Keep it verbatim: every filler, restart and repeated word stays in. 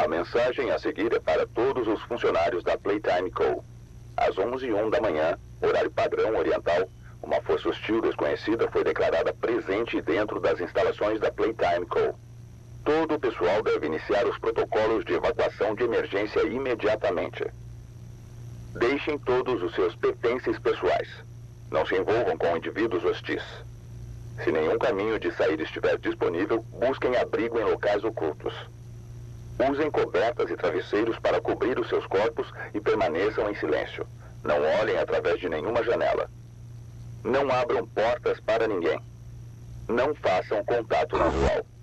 mensagem a seguir é para todos os funcionários da Playtime Co. Às onze e um da manhã, horário padrão oriental, uma força hostil desconhecida foi declarada presente dentro das instalações da Playtime Co. Todo o pessoal deve iniciar os protocolos de evacuação de emergência imediatamente. Deixem todos os seus pertences pessoais. Não se envolvam com indivíduos hostis. Se nenhum caminho de saída estiver disponível, busquem abrigo em locais ocultos. Usem cobertas e travesseiros para cobrir os seus corpos e permaneçam em silêncio. Não olhem através de nenhuma janela. Não abram portas para ninguém. Não façam contato visual.